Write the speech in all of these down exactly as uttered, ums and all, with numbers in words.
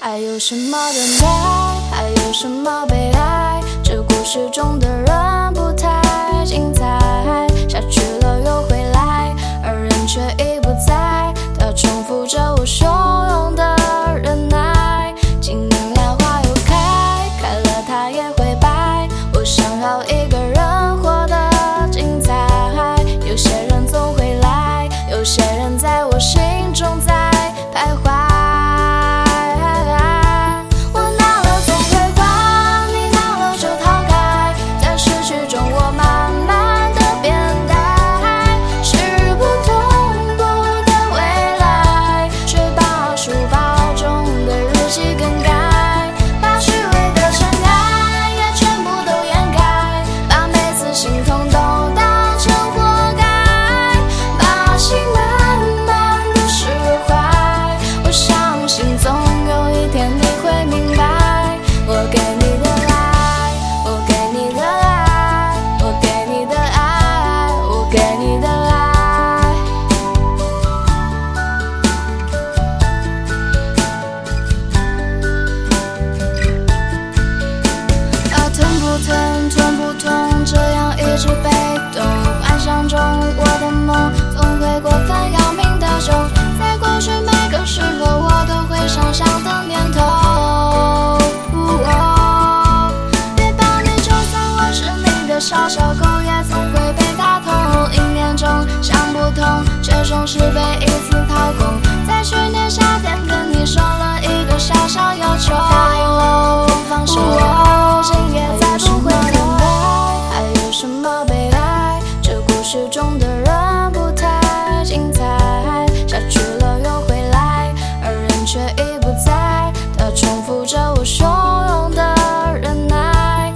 还有什么等待，还有什么悲哀？这故事中的人不太精彩，下去了又回来，而人却已不在。他重复着我汹涌的忍耐。今年兰花又开，开了它也会败。我想好一个人活得精彩，有些人总会来，有些人在我心中在徘徊。小小狗也总会被打痛，一年中想不通，却总是被一次掏空。在去年夏天跟你说了一个小小要求，答应了我放手，如今也再不回头。还有什么悲哀？这故事中的人不太精彩，下去了又回来，而人却已不在。他重复着我汹涌的忍耐。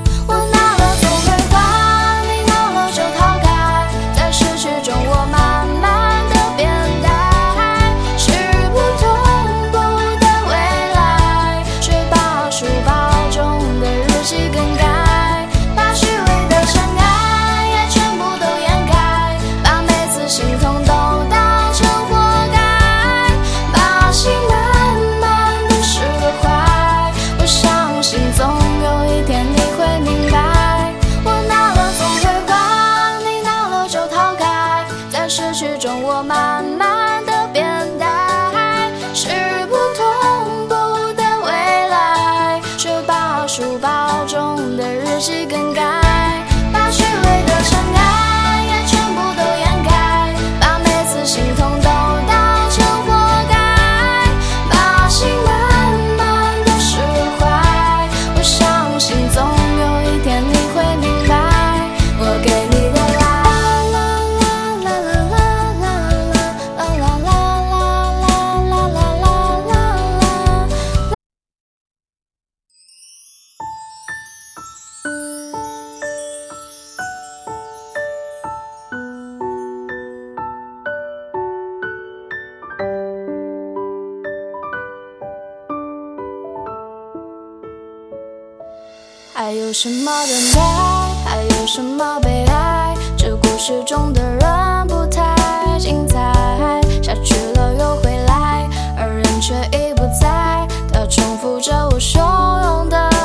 失去中我慢慢的变呆，是不同步的未来，却把书包中的日记更改，把虚伪的尘埃也全部都掩盖，把每次心痛都当成活该，把心慢慢的释怀。我相信总有一天你会明白，我给你的还有什么等待，还有什么悲哀？这故事中的人